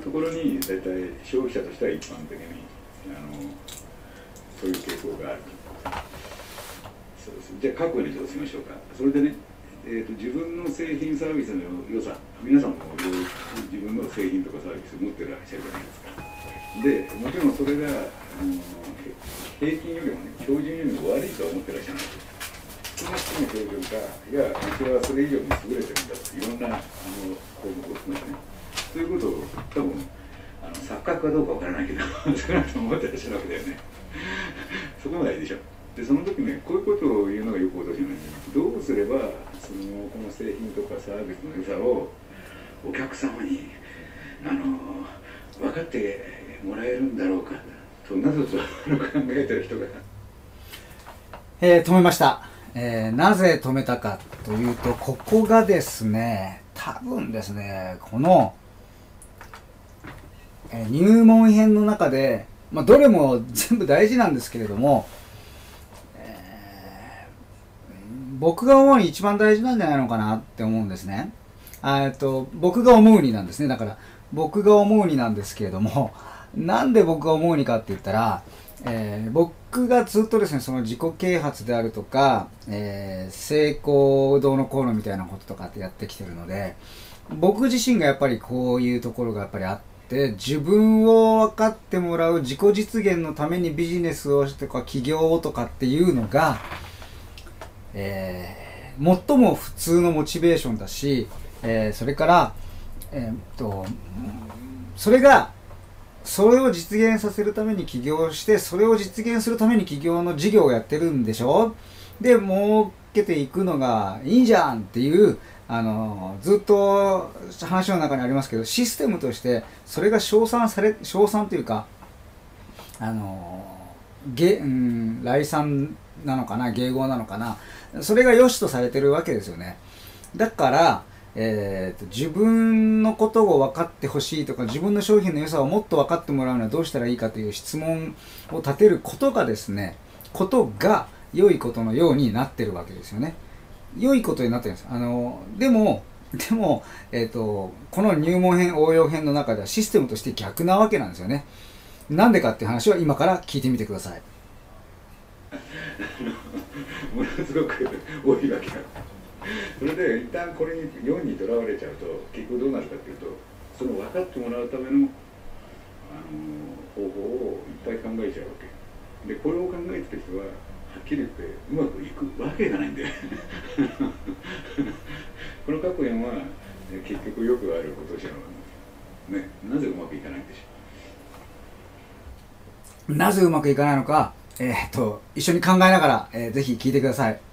ところに大体消費者としては一般的にそういう傾向がある。そうです。じゃあ各にどうしましょうか。それでね、自分の製品サービスの良さ、皆さんも自分の製品とかサービス持ってらっしゃるじゃないですか。でもちろんそれが平均よりもね、標準よりも悪いとは思ってらっしゃらない。少なくとも標準か、いや、うちはそれ以上に優れてるんだと、いろんな項目を含めてね、そういうことを多分錯覚かどうかわからないけど少なくとも思ってらっしゃるわけだよねそこまでいいでしょ。でその時ね、こういうことを言うのがよく私なんですよ。どうすればこの製品とかサービスの良さをお客様に分かってもらえるんだろうか、そんなことを考えてる人が止めました。なぜ止めたかというと、ここがですね、多分ですね、この、入門編の中で、どれも全部大事なんですけれども、僕が思うに一番大事なんじゃないのかなって思うんですね。僕が思うになんですね。だから僕が思うになんですけれども、なんで僕が思うにかって言ったら、僕がずっとですね、その自己啓発であるとか、成功どうのこうのみたいなこととかってやってきてるので、僕自身がやっぱりこういうところがやっぱりあって、自分を分かってもらう自己実現のためにビジネスをしてとか起業をとかっていうのが、最も普通のモチベーションだし、それから、それを実現させるために起業して、それを実現するために起業の事業をやってるんでしょ。で、儲けていくのがいいんじゃんっていう、ずっと話の中にありますけど、システムとしてそれが称賛というか、来賛なのかな、迎合なのかな、それが良しとされてるわけですよね。だから、自分のことを分かってほしいとか、自分の商品の良さをもっと分かってもらうにはどうしたらいいかという質問を立てることが良いことのようになってるわけですよね。良いことになってるんです。でも、この入門編、応用編の中ではシステムとして逆なわけなんですよね。なんでかっていう話は今から聞いてみてください。 ものすごく多いわけだ。それで一旦これに4にとらわれちゃうと、結局どうなるかっていうと、その分かってもらうための方法をいっぱい考えちゃうわけで、これを考えてる人ははっきり言ってうまくいくわけがないんだよこの各園は結局よくあることじゃね、なぜうまくいかないんでしょう。 なぜうまくいかないのか、一緒に考えながら、ぜひ聞いてください。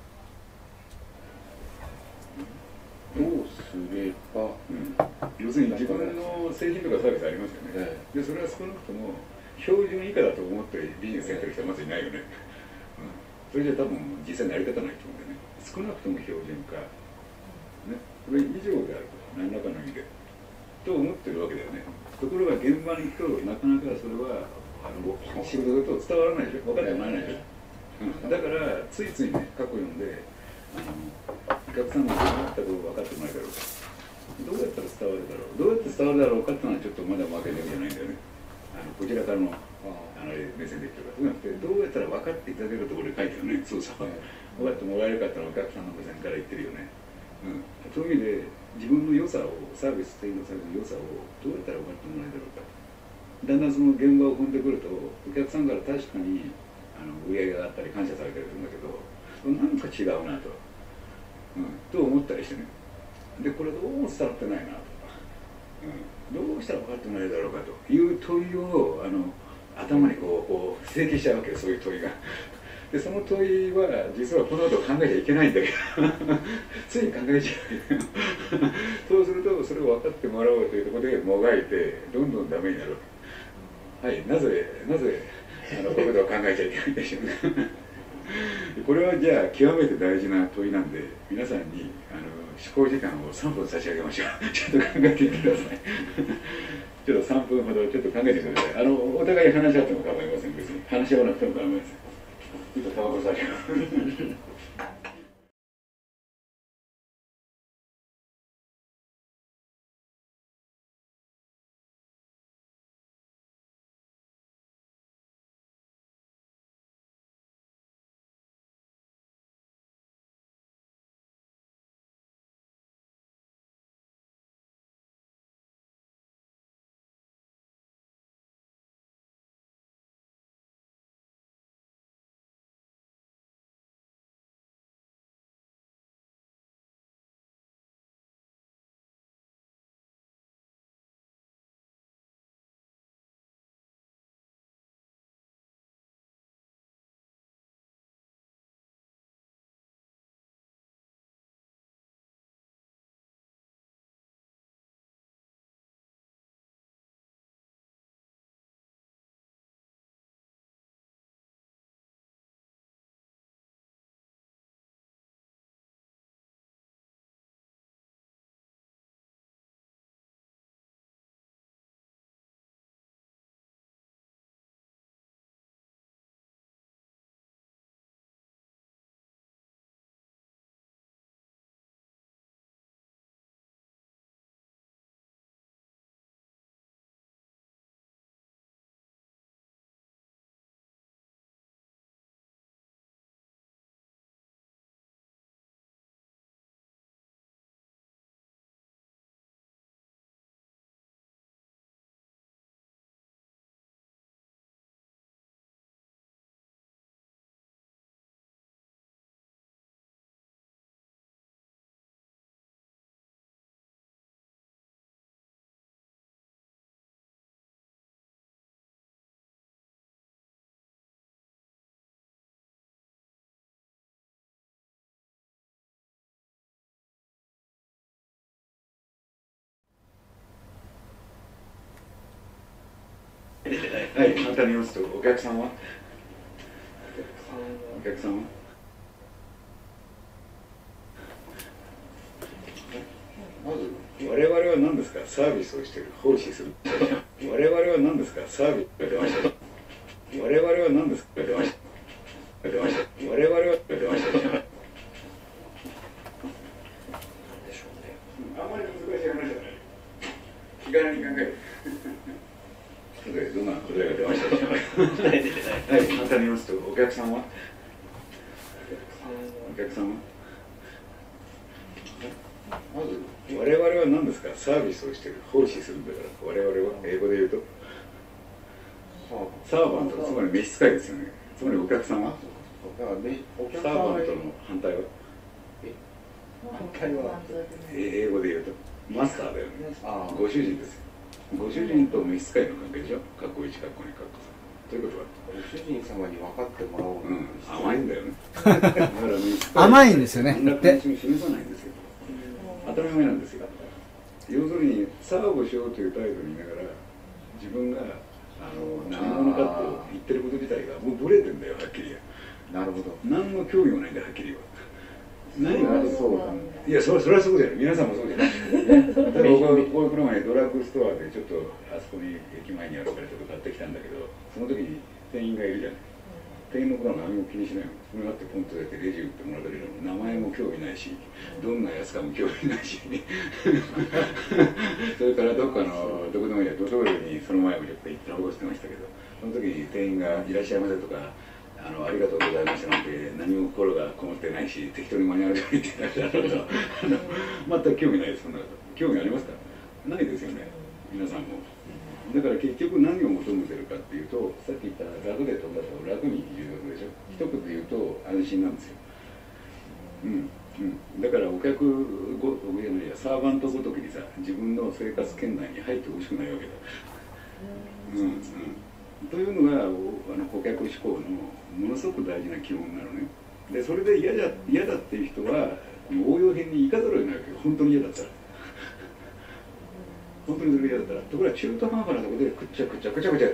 どうすれば、要するに自分の製品とかサービスありますよね、でそれは少なくとも標準以下だと思ってビジネスやってる人はまずいないよね、それじゃ多分実際成り立たないと思うんでね、少なくとも標準化、ね、これ以上であると何らかの意味でと思ってるわけだよね。ところが現場に行くとなかなかそれは仕事だと伝わらないでしょ、分かってもらえないでしょ、だからついついね、過去読んでお客さんがどうやったら分かってもらえるだろうか、どうやったら伝わるだろう、どうやって伝わるだろうかっていうのはちょっとまだ負けてるんじゃないんだよね。こちらからの目線で言ってるから、そうじゃなくてどうやったら分かっていただけるところで書いてるよね。そうそう、分かってもらえるかってのはお客さんの目線から言ってるよね。そういう意味で自分の良さを、サービス提供される良さをどうやったら分かってもらえるだろうか、だんだんその現場を踏んでくるとお客さんから確かに売り上げがあったり感謝されたりするんだけど、なんか違うなと、と思ったりしてね、でこれどうも伝わってないなとか、どうしたら分かってもらえるだろうかという問いを頭にこう整形しちゃうわけよ、そういう問いが。でその問いは実はこの後考えちゃいけないんだけどつい考えちゃうそうするとそれを分かってもらおうというところでもがいてどんどんダメになるわけ。はい、なぜこういうことを考えちゃいけないんでしょうねこれはじゃあ極めて大事な問いなんで、皆さんに思考時間を3分差し上げましょうちょっと考えてみてくださいちょっと3分ほどちょっと考えてください。お互い話し合っても構いません。別に話し合わなくても構いません。ちょっとタバコ差し上げはい、簡単に言いますと、お客さんはまず、我々は何ですか、サービスをしている、奉仕する。我々は何ですか、サービスが出ました。我々は何ですか、出ました。我々は出ました。あまり難しい話じゃない。気軽に考える。どんな答えが出ましたでしょうか。はい、簡単に言いますと、お客さんはまず、我々は何ですか、サービスをしている、奉仕するんだから、我々は英語で言うと、サーバント、つまり召使いですよね。つまりお客さんはサーバントの反対は英語で言うとマスターだよね。ご主人ですよ。ご主人と召使いの関係でしょ。かっこ1、かっこ2、かっこ3ということはご主人様に分かってもらおう、 甘いんだよね。だから召使い甘いんですよね。 そんな関心を示さないんですよ。当たり前なんですよ。要するにサーブしようという態度にいながら自分が何者かと言ってること自体がもうブレてんだよ、はっきり言う。 なるほど。 何の興味もないんだよ、はっきり言う。何がそうだね。 いや、それはそうだよ。皆さんもそうじゃない。だから僕はこういう前にドラッグストアでちょっとあそこに駅前にあるからちょっと買ってきたんだけど、その時に店員がいるじゃない。店員のことは何も気にしないの。それがあってポンとやってレジ打ってもらうだけでも名前も興味ないし、どんなやつかも興味ないし、それからどっかのどこでもいいや、ドトールにその前もちょっと行って保護してましたけど、その時に店員がいらっしゃいませとか、ありがとうございましたなんて何も心がこもってないし、適当にマニュアル通り言ってらっしゃるけど、全く興味ないです。そんなこと。興味ありますか？ないですよね。皆さんも。だから結局何を求めてるかっていうと、さっき言った楽で飛んだと楽に言うことでしょ。一言で言うと安心なんですよ。だからお客じゃないや、サーバントごときにさ、自分の生活圏内に入ってほしくないわけだ。というのが顧客志向のものすごく大事な基本なのね。でそれで嫌だっていう人は応用編に行かざるを得ないわけど、本当に嫌だったら。本当にそれ嫌だったら。ところが中途半端なところでくっちゃや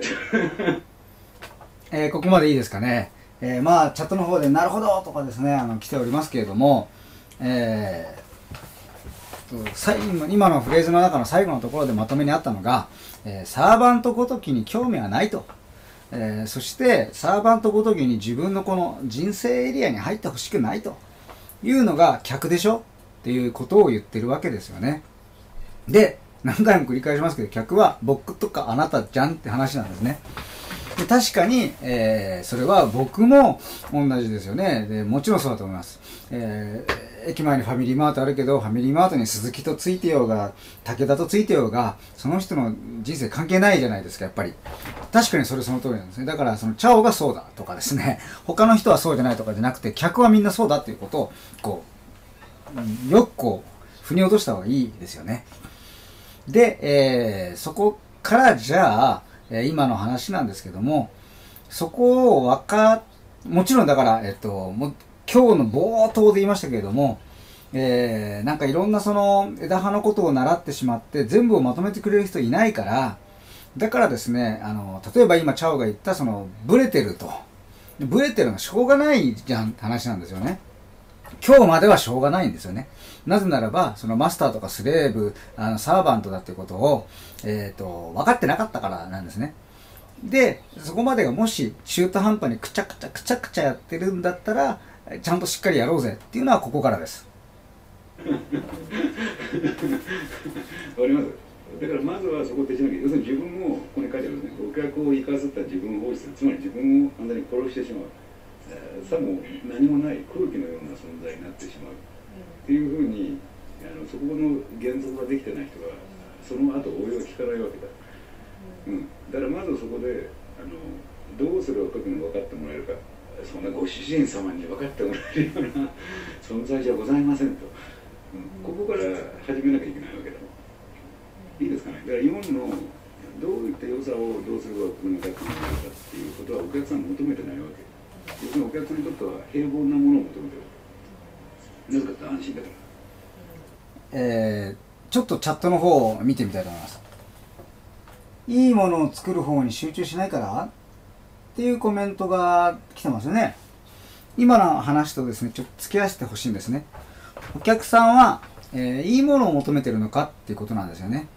ってここまでいいですかね。まあチャットの方でなるほどとかですね来ておりますけれども、今のフレーズの中の最後のところでまとめにあったのが、サーバントごときに興味はないと、そしてサーバントごときに自分のこの人生エリアに入ってほしくないというのが客でしょっていうことを言ってるわけですよね。で何回も繰り返しますけど、客は僕とかあなたじゃんって話なんですね。で確かに、それは僕も同じですよね。でもちろんそうだと思います。駅前にファミリーマートあるけど、ファミリーマートに鈴木とついてようが武田とついてようがその人の人生関係ないじゃないですか。やっぱり確かにその通りなんですね。だからそのチャオがそうだとかですね、他の人はそうじゃないとかじゃなくて、客はみんなそうだっていうことをこうよくこう腑に落とした方がいいですよね。で、そこからじゃあ今の話なんですけども、そこをもちろんだから、もう今日の冒頭で言いましたけれども、なんかいろんなその枝葉のことを習ってしまって全部をまとめてくれる人いないから、だからですね、例えば今チャオが言ったそのブレてると、ブレてるのはしょうがないじゃんって話なんですよね。今日まではしょうがないんですよね。なぜならばそのマスターとかスレーブサーバントだっていうことを、分かってなかったからなんですね。でそこまでがもし中途半端にくちゃくちゃやってるんだったら、ちゃんとしっかりやろうぜっていうのはここからです。 わかります。だからまずはそこを徹しなきゃ。要するに自分もここに書いてあるんですね。お客を生かすった自分を放置する。つまり自分を完全に殺してしまう。さも何もない空気のような存在になってしまうっていうふうにそこの原則ができてない人はその後応用が効かないわけだ。だからまずそこでどうすれば時に分かってもらえるか。そんなご主人様に分かってもらえるような存在じゃございませんと、ここから始めなきゃいけないわけだ。いいですかね。だから日本のどういった良さをどうすればお国が立ってもらえるかっていうことはお客さん求めてないわけ。要するにお客さんにとっては平凡なものを求めてる。なぜかって安心だから。 ちょっとチャットの方を見てみたいと思います。 いいものを作る方に集中しないからっていうコメントが来てますよね。今の話とですね、ちょっと付き合わせてほしいんですね。お客さんは、いいものを求めてるのかっていうことなんですよね。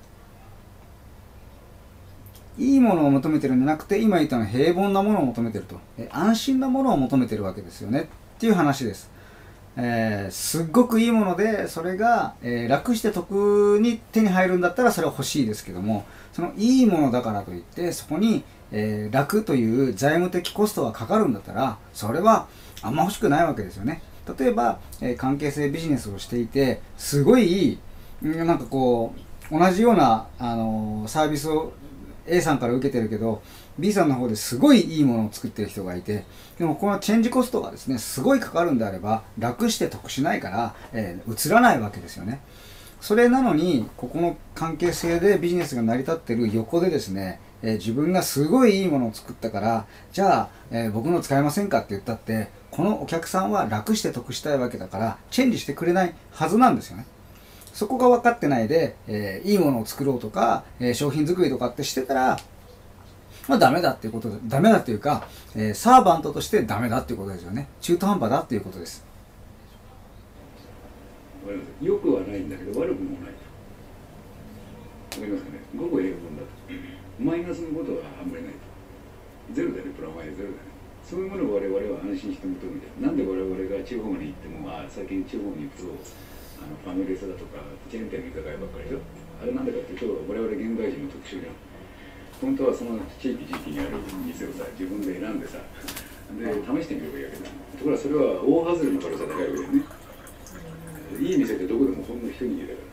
いいものを求めてるんじゃなくて、今言ったのは平凡なものを求めてると。安心なものを求めてるわけですよねっていう話です。すっごくいいもので、それが、楽して得に手に入るんだったらそれは欲しいですけども、そのいいものだからといってそこに、楽という財務的コストがかかるんだったら、それはあんま欲しくないわけですよね。例えば、関係性ビジネスをしていて、すごいなんかこう同じようなサービスを A さんから受けてるけど B さんの方ですごいいいものを作ってる人がいて、でもこのチェンジコストがですねすごいかかるんであれば、楽して得しないから、移らないわけですよね。それなのに、ここの関係性でビジネスが成り立ってる横でですね、自分がすごいいいものを作ったから、じゃあ、僕の使えませんかって言ったって、このお客さんは楽して得したいわけだからチェンジしてくれないはずなんですよね。そこが分かってないで、いいものを作ろうとか、商品作りとかってしてたら、まあ、ダメだっていうことで、ダメだっていうか、サーバントとしてダメだっていうことですよね。中途半端だっていうことです。 よくはないんだけど悪くもないと。わかりますかね。ごく平凡だと。マイナスのことはあんまりないと。ゼロだね、プラマイゼロだね。そういうものを我々は安心して求めてる。なんで我々が地方に行っても、最近地方に行くとファミレスだとかチェーン店の居酒屋ばっかりでしょ。あれなんでかっていうと、我々現代人の特殊じゃん。本当はその地域地域にある店をさ、自分で選んでさ、で試してみればいいわけだ。ところがそれは大外れの可能性が高いわけだよね。いい店ってどこでもほんの一握りだから。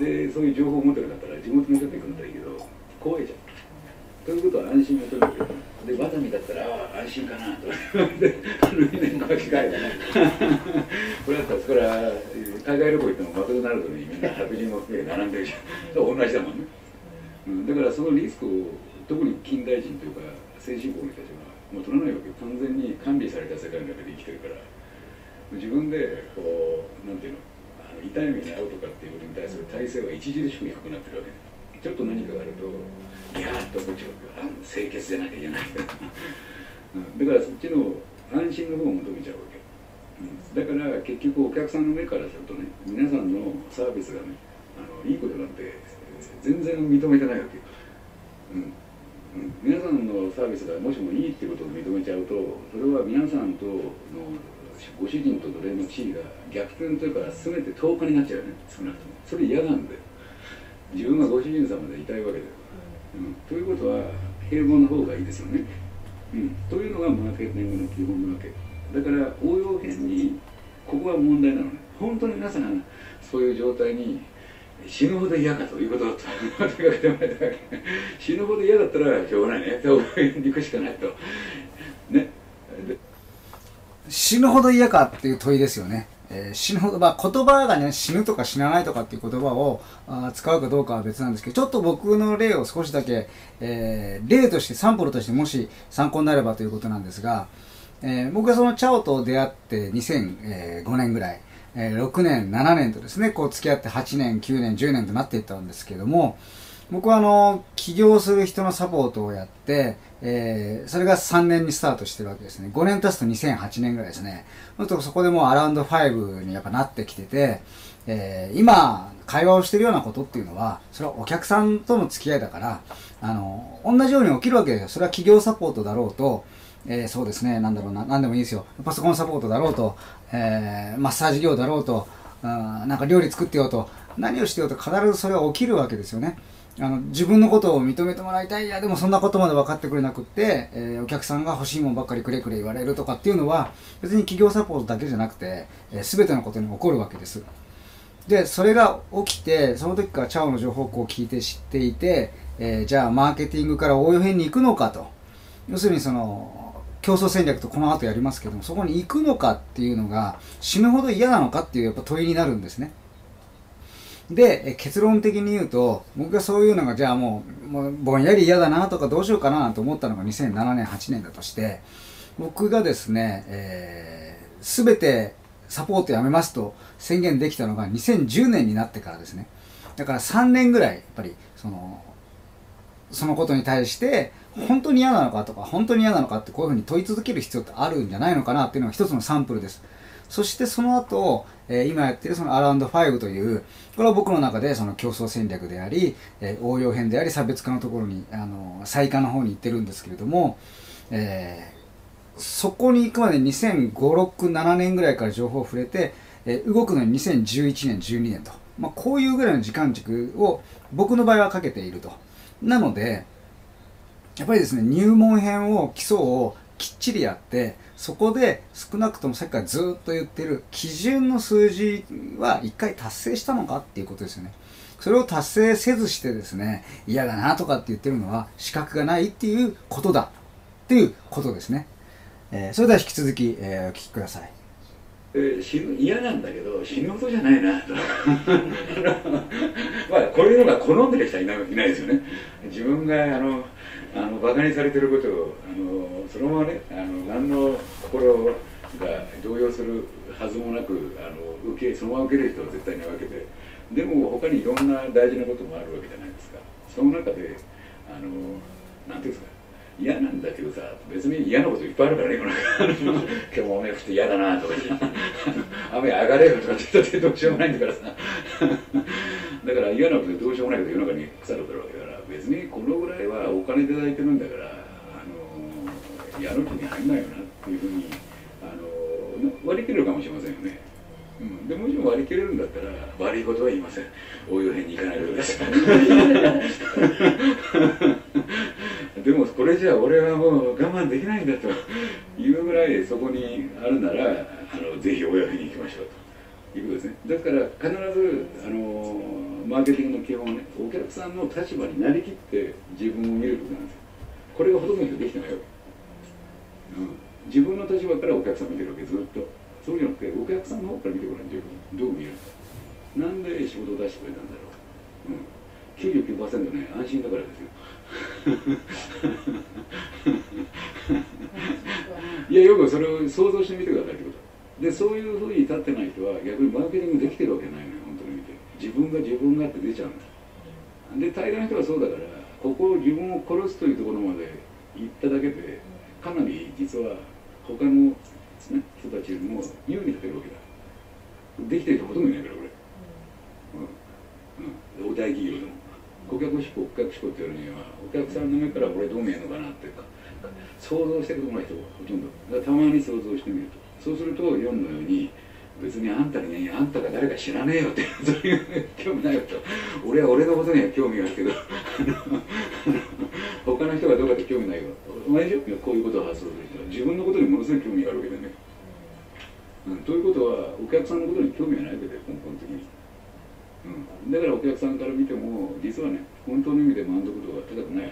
でそういう情報を持ってるんだったら地元にちょっと行くんだったらいいけど、怖いじゃん。ということは安心を取るわけで、ワタミだったら安心かなと。で年間機械だね。これだったらそこから海外旅行行ってもマクドナルドにみんな白人も含めて並んでるじゃん。同じだもんね。だからそのリスクを特に近代人というか先進国の人たちはもう取らないわけよ。完全に管理された世界の中で生きてるから、自分でこうなんていうの、痛い目に遭うとかっていうことに対する体制は著しく低くなってるわけ。ちょっと何かがあるといやーっと思っちゃうわけ。清潔じゃなきゃいけない。だからそっちの安心の方を求めちゃうわけ。だから結局お客さんの目からするとね、皆さんのサービスがね、いいことなんて全然認めてないわけ。皆さんのサービスがもしもいいってことを認めちゃうと、それは皆さんとのご主人と奴隷の地位が逆転というか全て10日になっちゃうよね。少なくともそれ嫌なんだよ。自分がご主人様でいたいわけだよ。ということは平凡な方がいいですよね。というのがマーケティングの基本なわけだから、応用編にここが問題なのね。本当に皆さんがそういう状態に死ぬほど嫌かということだと死ぬほど嫌だったらしょうがないね。応用編に行くしかないとね。 死ぬほど嫌かっていう問いですよね。死ぬほど、言葉がね、死ぬとか死なないとかっていう言葉を使うかどうかは別なんですけど、ちょっと僕の例を少しだけ、例としてサンプルとしてもし参考になればということなんですが、僕がそのチャオと出会って2005年ぐらい、6年7年とですね、こう付き合って8年9年10年となっていったんですけども、僕は起業する人のサポートをやって、それが3年にスタートしてるわけですね。5年経つと2008年ぐらいですね。そこでもうアラウンド5にやっぱなってきてて、今会話をしてるようなことっていうのは、それはお客さんとの付き合いだから、同じように起きるわけですよ。それは企業サポートだろうと、そうですね、なんだろうな、なんでもいいですよ。パソコンサポートだろうと、マッサージ業だろうと、なんか料理作ってようと、何をしてようと必ずそれは起きるわけですよね。自分のことを認めてもらいたい。いや、でもそんなことまで分かってくれなくって、お客さんが欲しいもんばっかりくれくれ言われるとかっていうのは、別に企業サポートだけじゃなくて、全てのことに起こるわけです。で、それが起きて、その時からチャオの情報をこう聞いて知っていて、じゃあマーケティングから応用編に行くのかと。要するにその、競争戦略とこの後やりますけども、そこに行くのかっていうのが死ぬほど嫌なのかっていうやっぱ問いになるんですね。で、結論的に言うと、僕がそういうのがじゃあもうぼんやり嫌だなとかどうしようかなと思ったのが2007年8年だとして、僕がですね、全てサポートやめますと宣言できたのが2010年になってからですね。だから3年ぐらいやっぱりそのそのことに対して本当に嫌なのかとか本当に嫌なのかってこういうふうに問い続ける必要ってあるんじゃないのかなっていうのが一つのサンプルです。そしてその後、今やってるそのアラウンド5という、これは僕の中でその競争戦略であり、応用編であり差別化のところに再化の方に行ってるんですけれども、そこに行くまで2005、6、7年ぐらいから情報を触れて、動くのに2011年、12年と、こういうぐらいの時間軸を僕の場合はかけていると。なので、やっぱりですね、入門編を基礎をきっちりやって、そこで少なくともさっきからずっと言ってる基準の数字は一回達成したのかっていうことですよね。それを達成せずしてですね、嫌だなとかって言ってるのは資格がないっていうことだっていうことですね。それでは引き続き、お聞きください。 嫌なんだけど死ぬほどじゃないなとまあこういうのが好んでる人はいないですよね。自分がバカにされてることをそのままね何の心が動揺するはずもなくそのまま受ける人は絶対ないわけで、でも他にいろんな大事なこともあるわけじゃないですか。その中でなんていうんですか、嫌なんだけどさ、別に嫌なこといっぱいあるからね、今日も雨降って嫌だなとか雨上がれよとかって言ったってどうしようもないんだからさだから嫌なことでどうしようもないけど世の中に腐るからわけだから、別にこのぐらいはお金いただいてるんだからやる気に入んないよなっていうふうに割り切れるかもしれませんよね。でもしも割り切れるんだったら悪いことは言いません。応用編に行かないでくださいでもこれじゃ俺はもう我慢できないんだというぐらいそこにあるならぜひ応用編に行きましょうということですね。ですから必ずマーケティングの基本はね、お客さんの立場になりきって自分を見ることなんですよ。これがほとんどの人できてないわけ、自分の立場からお客さん見てるわけ、ずっと。そうじゃなくてお客さんの方から見てごらん、自分どう見るか、なんで仕事を出してくれたんだろう、99% ね、安心だからですよいや、よくそれを想像してみてくださいってことで、そういうふうに立ってない人は逆にマーケティングできてるわけないのよ、本当に見て。自分がって出ちゃうんだ。で、大概の人はそうだから、ここを自分を殺すというところまで行っただけでかなり実は他の人たちよりも優位に立てるわけだ。できてる人ほとんどいないから、これ。大企業でも。顧客志向ってやるには、お客さんの目からこれどう見えるのかなっていうか、想像してることない人がほとんど。だからたまに想像してみると。そうすると、4のように、別にあんたが誰か知らねえよって、そういう興味ないよと。俺は俺のことには興味があるけど、他の人がどうかって興味ないよ。同じよ、こういうことを発想する人は自分のことにものすごい興味があるわけだね。ということはお客さんのことに興味がないわけで、根本的に。だからお客さんから見ても実はね、本当の意味で満足度が高くないは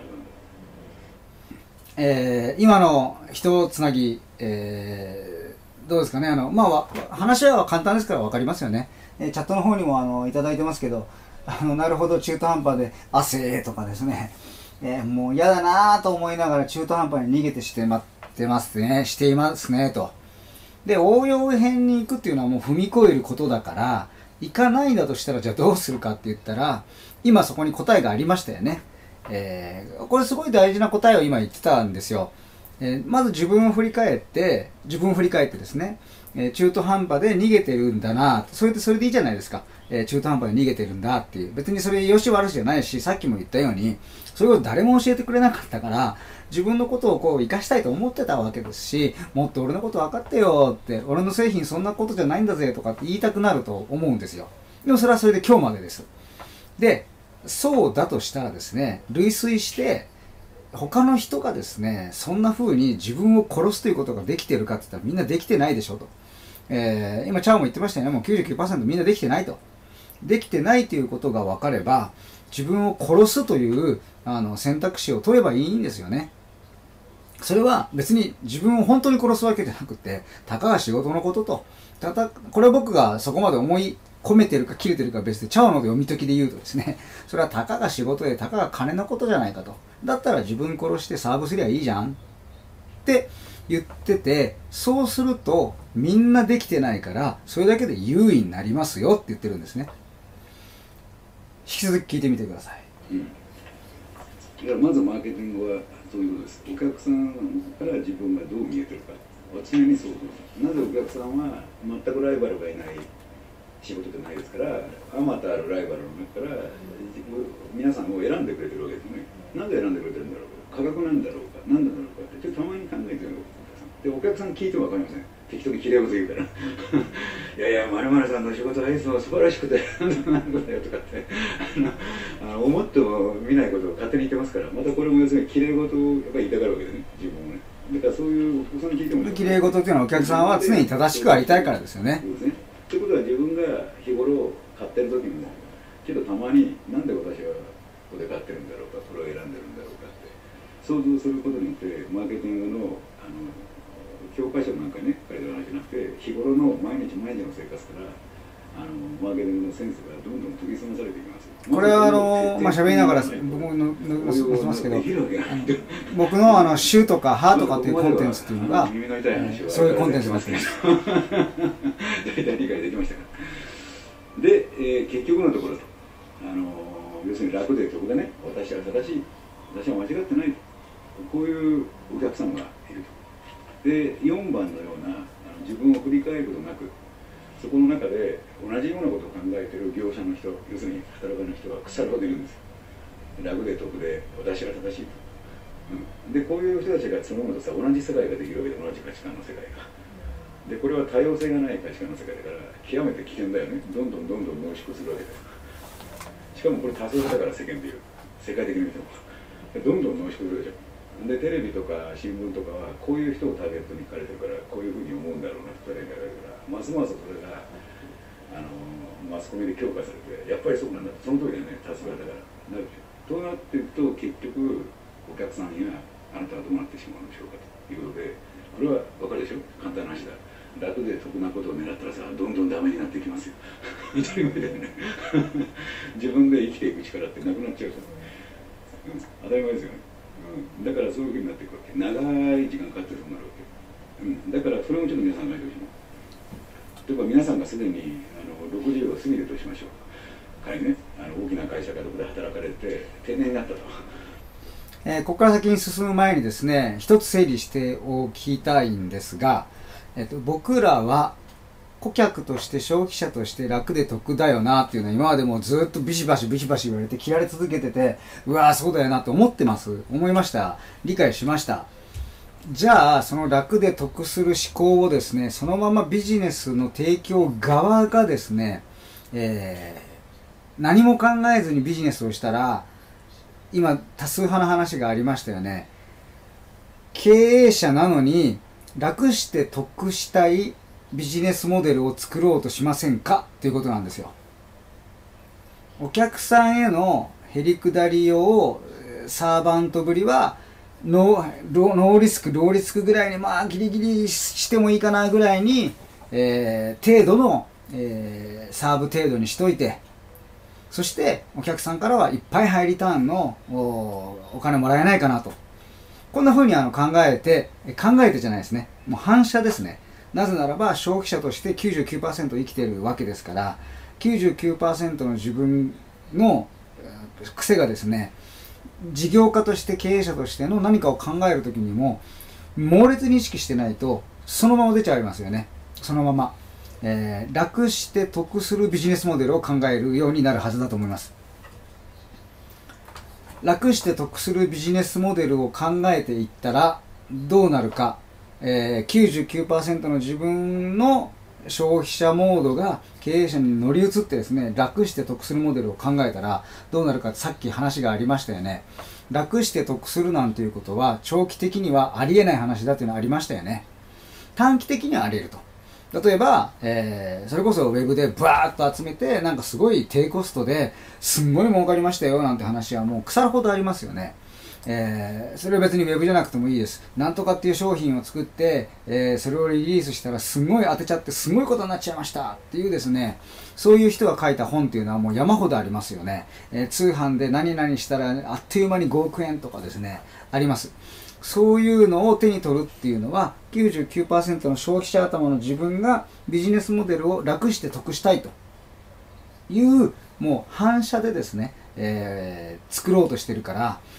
ずなんだ。 今の人つなぎ、どうですかね。話は簡単ですから分かりますよね。チャットの方にもいただいてますけど、なるほど中途半端で汗とかですね、もう嫌だなと思いながら中途半端に逃げてしていますねと。で、応用編に行くっていうのはもう踏み越えることだから、行かないんだとしたらじゃあどうするかって言ったら、今そこに答えがありましたよね。これすごい大事な答えを今言ってたんですよ。まず自分を振り返ってですね、中途半端で逃げてるんだな、それでいいじゃないですか。中途半端で逃げてるんだっていう。別にそれ良し悪しじゃないし、さっきも言ったように、それを誰も教えてくれなかったから、自分のことをこう生かしたいと思ってたわけですし、もっと俺のこと分かってよって、俺の製品そんなことじゃないんだぜとかって言いたくなると思うんですよ。でもそれはそれで今日までです。で、そうだとしたらですね、類推して、他の人がですね、そんな風に自分を殺すということができてるかって言ったらみんなできてないでしょと。今チャオも言ってましたよね。もう 99% みんなできてないと。できてないということが分かれば、自分を殺すという選択肢を取ればいいんですよね。それは別に自分を本当に殺すわけじゃなくて、たかが仕事のことと。これは僕がそこまで思い込めてるか切れてるかは別で、チャオの読み解きで言うとですね、それはたかが仕事でたかが金のことじゃないかと。だったら自分殺してサーブすりゃいいじゃんって言ってて、そうするとみんなできてないからそれだけで優位になりますよって言ってるんですね。引き続き聞いてみてください。 からまずマーケティングはそういうことです。お客さんから自分がどう見えてるかは常にそうです。なぜお客さんは全くライバルがいない仕事じゃないですから、あまたあるライバルの中から皆さんを選んでくれてるわけですね。なんで選んでくれてるんだろうか、価格なんだろうか、何なんだろうかってたまに考えてるお客さん聞いても分かりません。適当にきれい事言うからいやいや、〇〇さんの仕事はいつも素晴らしくて何ことだよとかって思っても見ないことを勝手に言ってますから、またこれも要するにきれい事をやっぱり言いたがるわけですね、自分もね。だからそういうお子さんに聞いてもきれい事っていうのはお客さんは常に正しくありたいからですよね。 そうですね。ということは自分が日頃買ってる時もけどたまになんで私はここで買ってるんだろうか、これを選んでるんだろうかって想像することによってマーケティングの教科書なんかね書いてる話じゃなくて、日頃の毎日毎日の生活からマーケティングのセンスがどんどん研ぎ澄まされていきます。 これは喋りながら僕も載せますけど、僕の主とか歯とかっていうコンテンツっていうのがそういうコンテンツになってます。 大体理解できましたか。で、結局のところ要するに楽で得でね、私は正しい、私は間違ってない、こういうお客さんがいると。で4番のような自分を振り返ることなく、そこの中で同じようなことを考えている業者の人、要するに働かない人は腐るほどいるんですよ。楽で得で私が正しいと、でこういう人たちがつむむとさ、同じ世界ができるわけで、同じ価値観の世界が。でこれは多様性がない価値観の世界だから極めて危険だよね。どんどん濃縮するわけだよ。しかもこれ多数派だから、世間でいう世界的に見てもどんどん濃縮するでしょ。でテレビとか新聞とかはこういう人をターゲットに書かれてるから、こういうふうに思うんだろうなって言われるから、ますますそれがマスコミで強化されて、やっぱりそうなんだ、その時はね、多数派だからなるでしょ。そうなっていくと結局お客さんやあなたはどうなってしまうんでしょうかということで、これは分かるでしょ、簡単な話だ。楽で得なことを狙ったらさ、どんどんダメになっていきますよ当たり前だよね自分で生きていく力ってなくなっちゃうから、当たり前ですよね。だからそういうふうになっていくわけ。長い時間かかってそうなるわけ。だからそれもちょっと皆さん考えてほしい。例えば皆さんがすでに60を過ぎるとしましょう。仮にね、大きな会社かどこで働かれて定年になったと。 ここから先に進む前にですね、一つ整理しておきたいんですが、僕らは顧客として消費者として楽で得だよなっていうのは今までもずっとビシバシ言われて切られ続けてて、うわーそうだよなって思いました。理解しました。じゃあその楽で得する思考をですね、そのままビジネスの提供側がですね、何も考えずにビジネスをしたら、今多数派の話がありましたよね。経営者なのに楽して得したいビジネスモデルを作ろうとしませんかということなんですよ。お客さんへのへりくだり用サーバントぶりはノーリスクローリスクぐらいに、まあギリギリしてもいいかなぐらいに、程度の、サーブ程度にしといて、そしてお客さんからはいっぱいハイリターンのお金もらえないかなと、こんな風に考えてじゃないですね、もう反射ですね。なぜならば消費者として 99% 生きているわけですから、 99% の自分の癖がですね、事業家として経営者としての何かを考えるときにも猛烈に意識してないとそのまま出ちゃいますよね。そのまま、楽して得するビジネスモデルを考えるようになるはずだと思います。楽して得するビジネスモデルを考えていったらどうなるか、99% の自分の消費者モードが経営者に乗り移ってですね、楽して得するモデルを考えたらどうなるか、さっき話がありましたよね。楽して得するなんていうことは長期的にはありえない話だというのはありましたよね。短期的にはあり得ると。例えば、それこそウェブでバーッと集めてなんかすごい低コストですんごい儲かりましたよなんて話はもう腐るほどありますよね。それは別にウェブじゃなくてもいいです。なんとかっていう商品を作って、それをリリースしたらすごい当てちゃってすごいことになっちゃいましたっていうですね、そういう人が書いた本っていうのはもう山ほどありますよね。通販で何々したらあっという間に5億円とかですね、あります。そういうのを手に取るっていうのは 99% の消費者頭の自分がビジネスモデルを楽して得したいというもう反射でですね、作ろうとしてるから、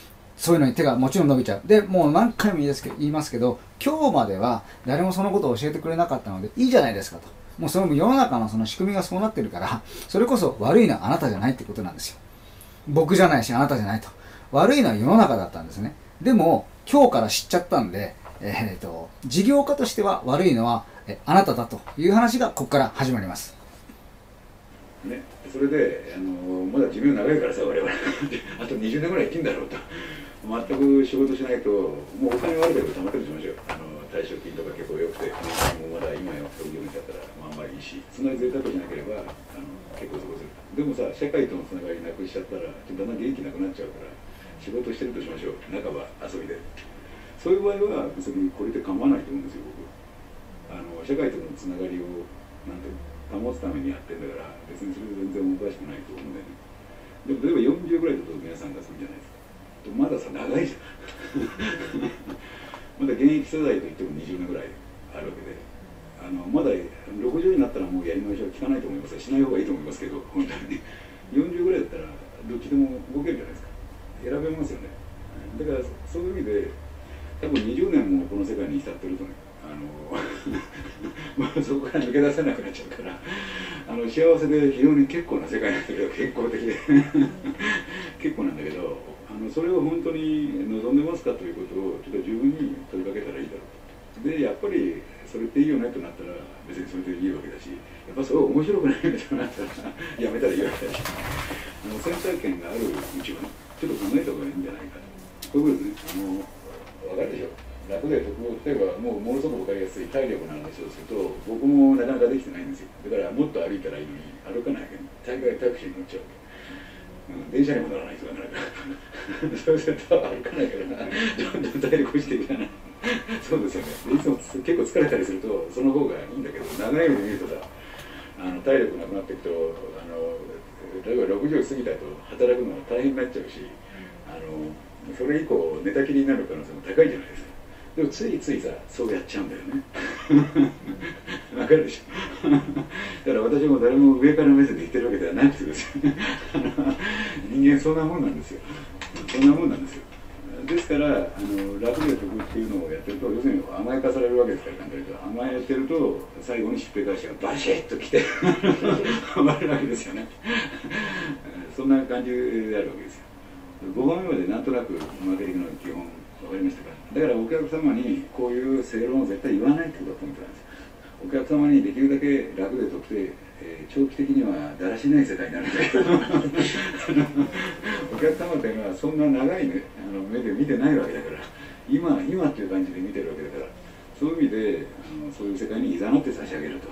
そういうのに手がもちろん伸びちゃう。でもう何回も言いますけど、今日までは誰もそのことを教えてくれなかったのでいいじゃないですかと。もうその世の中のその仕組みがそうなってるから、それこそ悪いのはあなたじゃないってことなんですよ。僕じゃないしあなたじゃないと。悪いのは世の中だったんですね。でも今日から知っちゃったんで、事業家としては悪いのはあなただという話がここから始まります。 ね、それでまだ寿命長いからさ我々あと20年ぐらい生きんだろうと。全く仕事しないともうお金はある程度貯まってるとしましょう。退職金とか結構良くて、もうまだ今や60年だったらまあまあいいし、そんなに贅沢じゃなければ結構過ごせる。でもさ、社会とのつながりなくしちゃったらだんだん元気なくなっちゃうから、仕事してるとしましょう、半ば遊びで。そういう場合は別にこれで構わないと思うんですよ、僕。社会とのつながりをなんて保つためにやってんだから、別にそれで全然おかしくないと思うんだよね。でも例えば40ぐらいだと皆さんがするじゃないですか。まださ、長いじゃんまだ現役世代といっても20年ぐらいあるわけで、まだ60になったらもうやりましょう、聞かないと思います。しない方がいいと思いますけど、本当に40ぐらいだったらどっちでも動けるじゃないですか。選べますよね。だからそういう意味で多分20年もこの世界に浸ってるとね、まあそこから抜け出せなくなっちゃうから幸せで非常に結構な世界なんだけど、健康的で結構なんだけど、それを本当に望んでますかということをちょっと十分に問いかけたらいいだろうと。でやっぱりそれっていいよねとなったら別にそれでいいわけだし、やっぱそれ面白くないよねとなったらやめたらいいわけだし、選択権があるうちはね、ちょっと考えた方がいいんじゃないかと。こういうことですね。分かるでしょ。楽で得を、例えばもうすごく分かりやすい体力の話をすると、僕もなかなかできてないんですよ。だからもっと歩いたらいいのに歩かないわけに、大概タクシーに乗っちゃうわけ。電車にも乗らない人がなるからそうすると歩かないからどんどん体力落ちていかないそうですよね。いつも結構疲れたりするとその方がいいんだけど、長い目で見るとさ、体力なくなっていくと例えば60過ぎたと働くのが大変になっちゃうし、それ以降寝たきりになる可能性も高いじゃないですか。でもついついさ、そうやっちゃうんだよねわかるでしょだから私も誰も上から目線で言ってるわけではなくてですよ人間そんなもんなんですよ。そんなもんなんですよ。ですから楽で得っていうのをやってると、要するに甘やかされるわけですから、簡単に言うと甘えてると最後にしっぺ返しがバシッときて終わるわけですよねそんな感じであるわけですよ。5番目までなんとなくマーケティングの基本分かりましたか。だからお客様にこういう正論を絶対言わないってことがポイントなんですよ。お客様にできるだけ楽で得で、長期的にはだらしない世界になるんだけどお客様っていうのはそんな長い、ね、目で見てないわけだから、今っていう感じで見てるわけだから、そういう意味でそういう世界にいざなって差し上げると。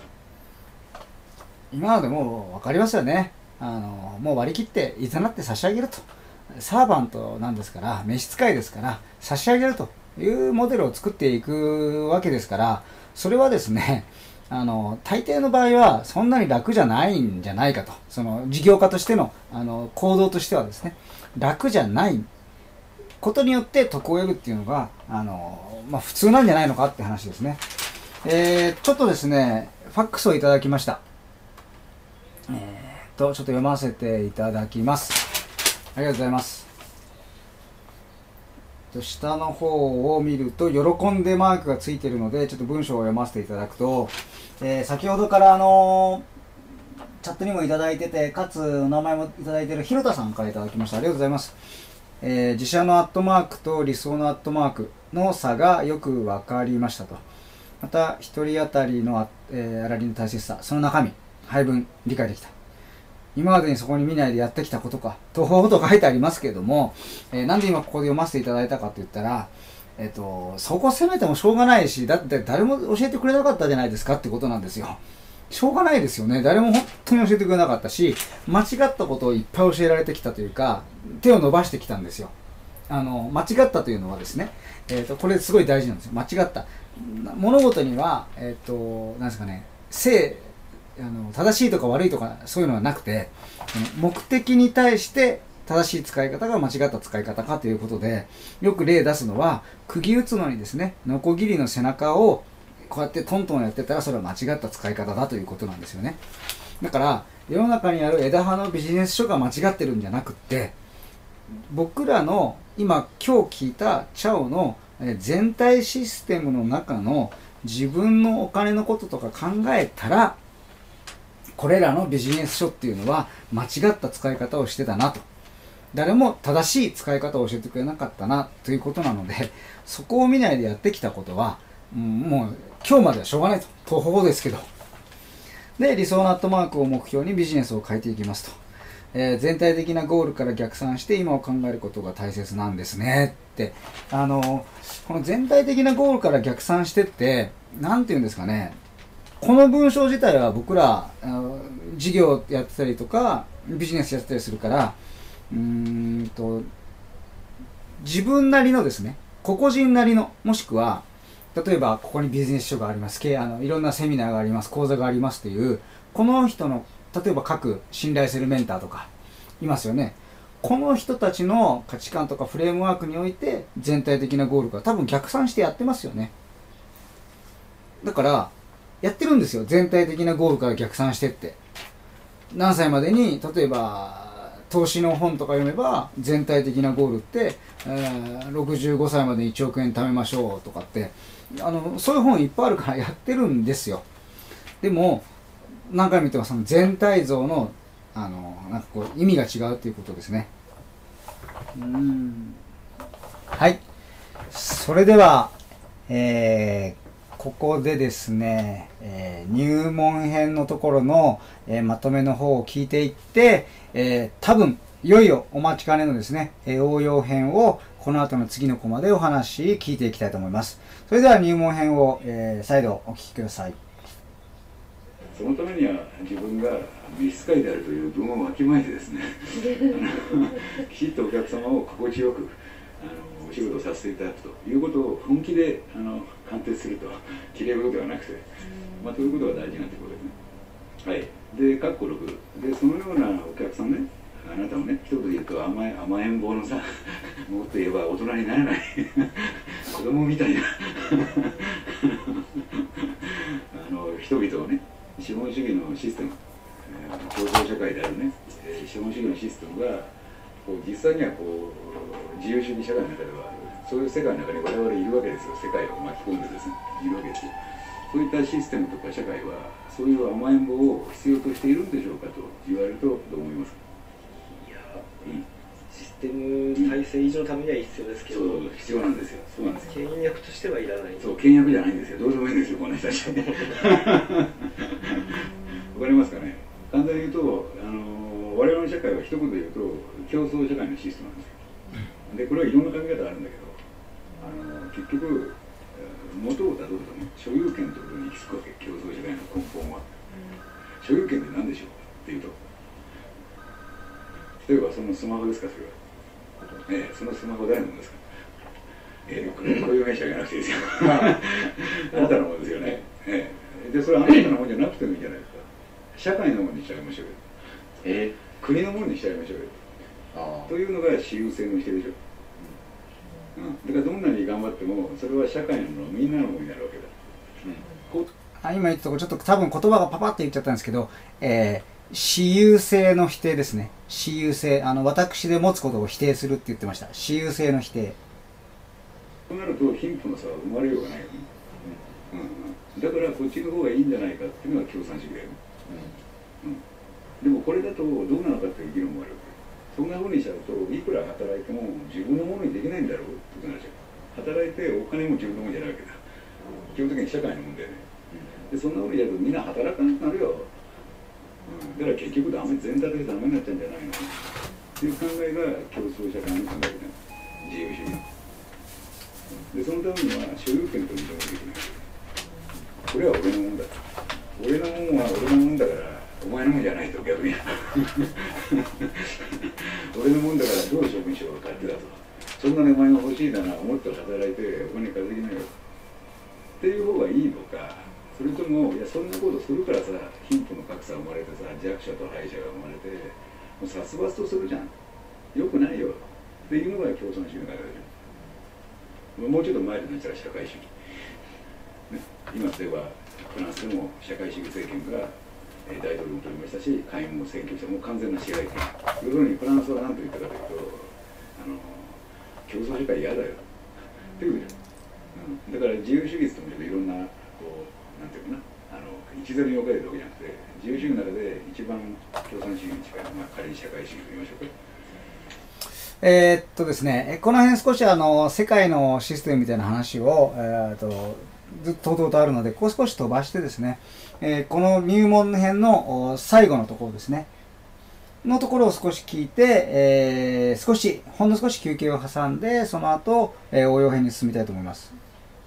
今のでもう分かりますよね。もう割り切っていざなって差し上げると。サーバントなんですから、召使いですから差し上げるというモデルを作っていくわけですから、それはですね、大抵の場合はそんなに楽じゃないんじゃないかと。その事業家としての行動としてはですね、楽じゃないことによって得を得るっていうのが普通なんじゃないのかって話ですね。ちょっとですね、ファックスをいただきました。ちょっと読ませていただきます。ありがとうございます。下の方を見ると喜んでマークがついているので、ちょっと文章を読ませていただくと、先ほどからチャットにもいただいてて、かつお名前もいただいている広田さんからいただきました。ありがとうございます。自社のアットマークと理想のアットマークの差がよく分かりましたと。また1人当たりの粗利の大切さ、その中身、配分理解できた。今までにそこに見ないでやってきたことか、途方と書いてありますけれども、なんで今ここで読ませていただいたかと言ったら、そこ責めてもしょうがないし、だって誰も教えてくれなかったじゃないですかってことなんですよ。しょうがないですよね。誰も本当に教えてくれなかったし、間違ったことをいっぱい教えられてきたというか、手を伸ばしてきたんですよ。間違ったというのはですね、これすごい大事なんですよ。間違った。物事には、なんですかね、正しいとか悪いとかそういうのはなくて、目的に対して正しい使い方が間違った使い方かということで、よく例出すのは、釘打つのにですね、ノコギリの背中をこうやってトントンやってたら、それは間違った使い方だということなんですよね。だから世の中にある枝葉のビジネス書が間違ってるんじゃなくって、 僕らの今日聞いたチャオの全体システムの中の自分のお金のこととか考えたら、これらのビジネス書っていうのは間違った使い方をしてたなと、誰も正しい使い方を教えてくれなかったなということなので、そこを見ないでやってきたことは、もう今日まではしょうがないと、途方ですけど。で、理想のアットマークを目標にビジネスを変えていきますと。全体的なゴールから逆算して今を考えることが大切なんですねって、この全体的なゴールから逆算してって、なんていうんですかね、この文章自体は僕ら事業やってたりとかビジネスやってたりするから、自分なりのですね、個々人なりの、もしくは例えばここにビジネス書があります、いろんなセミナーがあります、講座がありますという、この人の例えば各信頼するメンターとかいますよね。この人たちの価値観とかフレームワークにおいて全体的なゴールが多分逆算してやってますよね。だからやってるんですよ、全体的なゴールから逆算してって。何歳までに例えば投資の本とか読めば全体的なゴールって、65歳までに1億円貯めましょうとかって、そういう本いっぱいあるからやってるんですよ。でも何回も言ってます、その全体像のなんかこう意味が違うということですね。はい、それでは、ここでですね、入門編のところの、まとめの方を聞いていって、多分いよいよお待ちかねのですね、応用編をこの後の次のコマでお話聞いていきたいと思います。それでは入門編を、再度お聞きください。 そのためには自分が召使いであるという分をわきまえてですねきちっとお客様を心地よくお仕事をさせていただくということを本気で貫徹すると、きれい事ではなくて、ということが大事なところですね。はい。で、括弧6で、そのようなお客さんね、あなたもね、一言で言うと甘えん坊のさ、もっと言えば大人になれない子供みたいな人々をね、資本主義のシステム、競争社会であるね、資本主義のシステムが実際には自由主義社会の中ではそういう世界の中に我々いるわけですよ。世界を巻き込んでですね、いるわけですよ。そういったシステムとか社会はそういう甘えん坊を必要としているんでしょうかと言われるとどう思いますか？ いや、システム体制維持のためには必要ですけど、 そう必要なんですよ。そうなんですよ。 倹約としてはいらない。 そう、倹約じゃないんですよ。どうでもいいんですよ、こんな人たちわかりますかね。簡単に言うと我々の社会は一言で言うと競争社会のシステムなんですよ。でこれはいろんな考え方があるんだけど、結局元をたどるとね、所有権ということに行き着くわけ。競争社会の根本は所有権って何でしょうっていうと、例えばそのスマホですか、それは、そのスマホ誰のものですか？こういう会社じゃなくてですよあなたのものですよね。でそれはあなたのものじゃなくてもいいんじゃないですか。社会のものにしちゃいましょうよ、国のものにしちゃいましょうよというのが私有性の否定でしょ。だからどんなに頑張ってもそれは社会のもの、みんなのものになるわけだ。 今言ったところちょっと多分言葉がパパって言っちゃったんですけど、私有性の否定ですね。私有性、私で持つことを否定するって言ってました。私有性の否定。 そうなると貧富の差は生まれようがないよね。だからこっちの方がいいんじゃないかっていうのが共産主義だよね。でもこれだとどうなのかっていう議論もあるわけ。そんなふうにしちゃうといくら働いても自分のものにできないんだろうってことになっちゃう。働いてお金も自分のものじゃないわけだ。基本的に社会のもんだよね。でそんなふうにやるとみんな働かなくなるよ。だから結局全体でダメになっちゃうんじゃないのっていう考えが競争社会の考えだね。自由主義の。でそのためには所有権と認めていけない。これは俺のもんだ。俺のもんは俺のもんだからお前のもんじゃないと、逆に俺のもんだからどう処分しようかってだと、そんなにお前が欲しいならもっと働いてお金稼ぎなよっていう方がいいのか、それともいやそんなことするからさ貧富の格差が生まれてさ弱者と敗者が生まれてもう殺伐とするじゃん、よくないよっていうのが共産主義の中でしょ。もうちょっと前になったら社会主義、今例えばフランスでも社会主義政権が大統領も取りましたし、下院も選挙してもう完全な支配権。要するにフランスは何と言ったかというと、 競争社会嫌だよっていうことじゃん、だから自由主義ってもいろんなこうなんていうかな一座に置かれるわけじゃなくて、自由主義の中で一番共産主義に近い、仮に社会主義と言いましょうか。 ですね、この辺少し世界のシステムみたいな話を、ずっととうとうあるので、こう少し飛ばしてですね、この入門編の最後のところですね、のところを少し聞いて、ほんの少し休憩を挟んで、その後、応用編に進みたいと思います。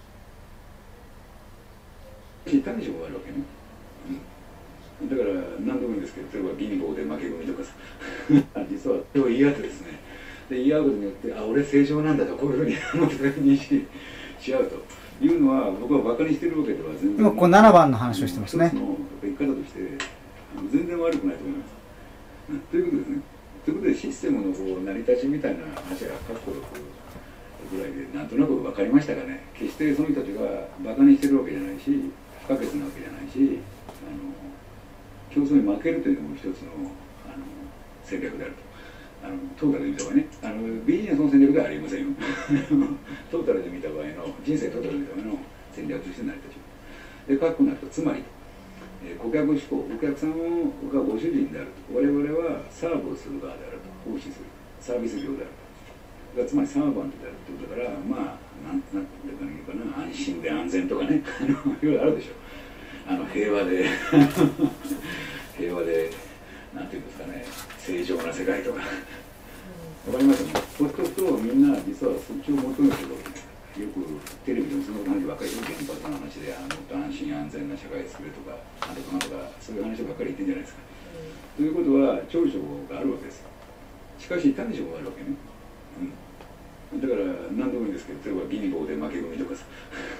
短所があるわけね。だから何度も言うんですけど、例えば貧乏で負け組とかさ実は今日言い合ってですね、で言い合うことによって俺正常なんだとこういうふうに認識し合うというのは、僕はバカにしてるわけでは全然今こう7番の話をしてますね。 一つの生き方として全然悪くないと思います。ということですね。ということでシステムのこう成り立ちみたいな話が各国ぐらいでなんとなく分かりましたがね、決してその人たちがバカにしてるわけじゃないし、不可欠なわけじゃないし、競争に負けるというのも一つの戦略であると。トータルで見た場合ね、ビジネスの戦略ではありませんよトータルで見た場合の人生トータルで見た場合の戦略として成り立ちで、かっこなるとつまり顧客志向、お客さんがご主人であると、我々はサーブをする側であると、奉仕するサービス業であると、つまりサーバントであるということだから、なんていうかな、安心で安全とかねいろいろあるでしょ。平和で平和でなんていうんですかね、正常な世界とかわかりますよね。そうするとみんな実はそっちを求めてるわけです。よくテレビでもその話ばっかり、原発の話でもっと安心安全な社会を作れとかなんとかなんとか、そういう話ばっかり言ってんじゃないですか。ということは長所があるわけです。しかし短所があるわけね。だから何度も言うんですけど、例えば貧乏で負け組とかさ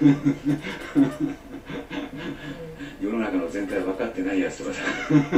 世の中の全体分かってないやつとかさわか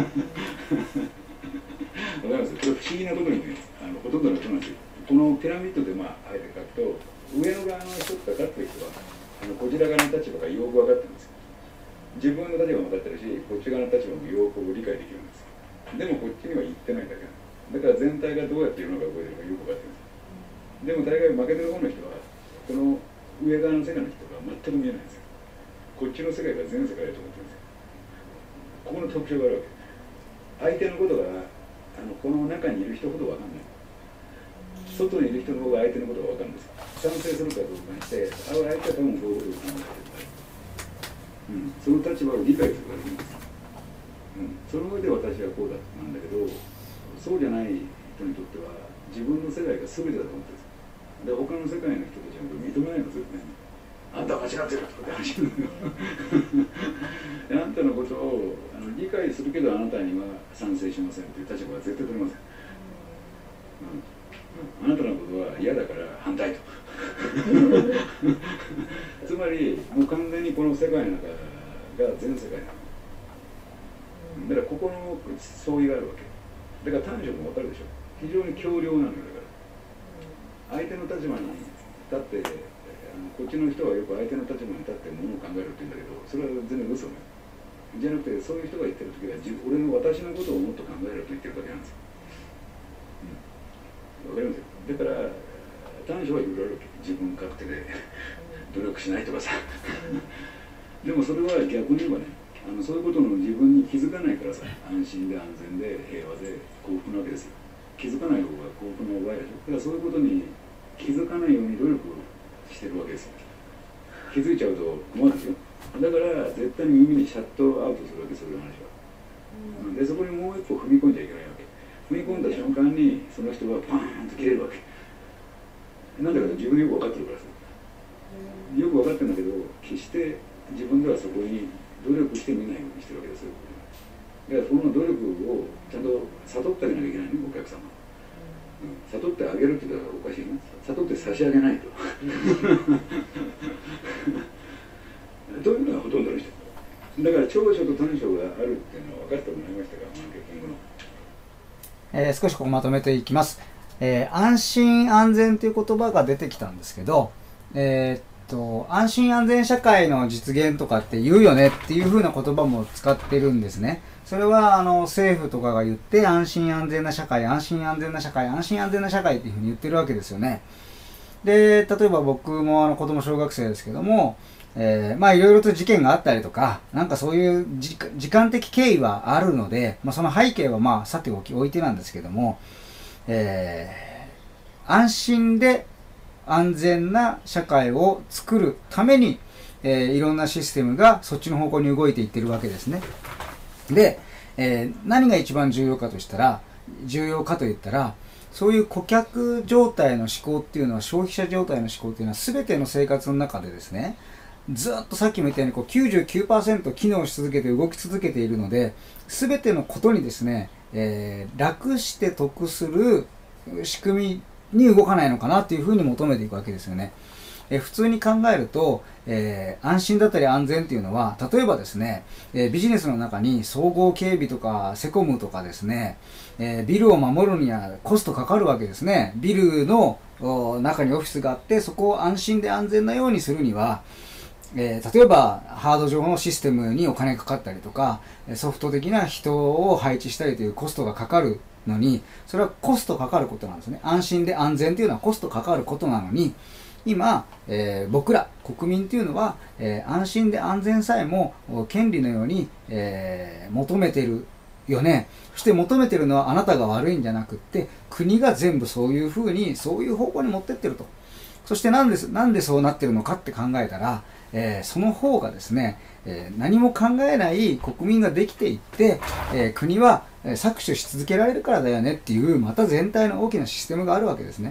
ります？これ不思議なことにね、ほとんどの人なんですよ。このピラミッドであえて書くと、上の側の人とか勝ってる人はこちら側の立場がよく分かってるんですよ。自分の立場も分かってるし、こっち側の立場もよく理解できるんですよ。でもこっちには行ってないだけなんだから全体がどうやって世の中が動いてるかよく分かってるんですよ。でも大概負けてる方の人はこの上側の世界の人が全く見えないんですよ。こっちの世界が全世界だと思ってるんですよ。ここの特徴があるわけ。相手のことがこの中にいる人ほど分かんない。外にいる人の方が相手のことが分かるんですよ。賛成するかどうかにして相手は多分こういうことを考えてるから、その立場を理解するからいいんです。その上で私はこうだなんだけど、そうじゃない人にとっては自分の世界が全てだと思ってるんです。で他の世界の人たちは認めないのですよね。あんた間違ってるとかって話になるあんたのことを理解するけどあなたには賛成しませんという立場は絶対取れません。あなたのことは嫌だから反対とつまりもう完全にこの世界の中が全世界なの。だからここの相違があるわけ。だから短所も分かるでしょ。非常に強量なのよ。だから相手の立場に立ってこっちの人はよく相手の立場に立ってものを考えるって言うんだけど、それは全然嘘ね。じゃなくて、そういう人が言ってる時は私のことをもっと考えろと言ってるだけなんですよ。わかりますよ。だから短所はいろいろあるわけ。自分勝手で努力しないとかさでもそれは逆に言えばね、そういうことの自分に気づかないからさ、安心で安全で平和で幸福なわけですよ。気づかない方が幸福の場合でしょ。だからそういうことに気づかないように努力してるわけですよ。気づいちゃうと困るんですよ。だから絶対に耳にシャットアウトするわけ、そういう話は。でそこにもう一歩踏み込んじゃいけないわけ。踏み込んだ瞬間にその人はパーンと切れるわけ。なんだか自分でよく分かってるからさ。よく分かってるんだけど、決して自分ではそこに努力してみないようにしてるわけですよ。だからその努力をちゃんと悟ってあげなきゃいけないね、お客様。悟ってあげるって言ったらおかしいな。悟って差し上げないとというのがほとんどの人だから、長所と短所があるっていうのは分かってもらいましたか、マーケティングの。 少しここまとめていきます。安心安全という言葉が出てきたんですけど、安心安全社会の実現とかって言うよねっていう風な言葉も使ってるんですね。 それは政府とかが言って安心安全な社会、安心安全な社会、安心安全な社会っていうふうに言ってるわけですよね。で、例えば僕も子供小学生ですけども、まあいろいろと事件があったりとか、なんかそういう時間的経緯はあるので、まあ、その背景はまあさておいてなんですけども、安心で安全な社会を作るために、いろんなシステムがそっちの方向に動いていってるわけですね。で、何が一番重要かといったら、そういう顧客状態の思考っていうのは、消費者状態の思考っていうのは全ての生活の中でですね、ずっとさっきも言ったように99% 機能し続けて動き続けているので、全てのことにですね、楽して得する仕組みに動かないのかなっていうふうに求めていくわけですよね。普通に考えると、安心だったり安全っていうのは、例えばですね、ビジネスの中に総合警備とかセコムとかですね、ビルを守るにはコストかかるわけですね。ビルの中にオフィスがあって、そこを安心で安全なようにするには、例えばハード上のシステムにお金かかったりとか、ソフト的な人を配置したりというコストがかかるのに、それはコストかかることなんですね。安心で安全というのはコストかかることなのに、今、僕ら国民というのは、安心で安全さえも権利のように、求めているよね。そして求めているのはあなたが悪いんじゃなくって、国が全部そういうふうに、そういう方向に持ってってると。そしてなんでそうなってるのかって考えたら、その方がですね、何も考えない国民ができていって、国は搾取し続けられるからだよねっていう、また全体の大きなシステムがあるわけですね。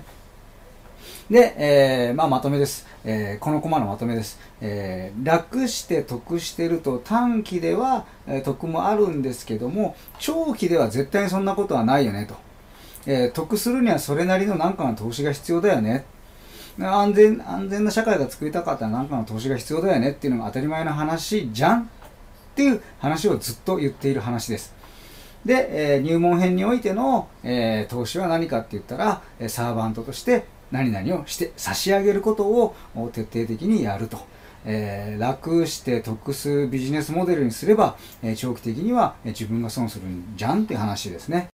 で、まとめです。このコマのまとめです。楽して得してると短期では得もあるんですけども、長期では絶対にそんなことはないよねと。得するにはそれなりの何かの投資が必要だよね。安全な社会が作りたかったら何かの投資が必要だよねっていうのが当たり前の話じゃんっていう話をずっと言っている話です。で、入門編においての、投資は何かって言ったら、サーバントとして何々をして差し上げることを徹底的にやると。楽して得するビジネスモデルにすれば、長期的には自分が損するんじゃんっていう話ですね。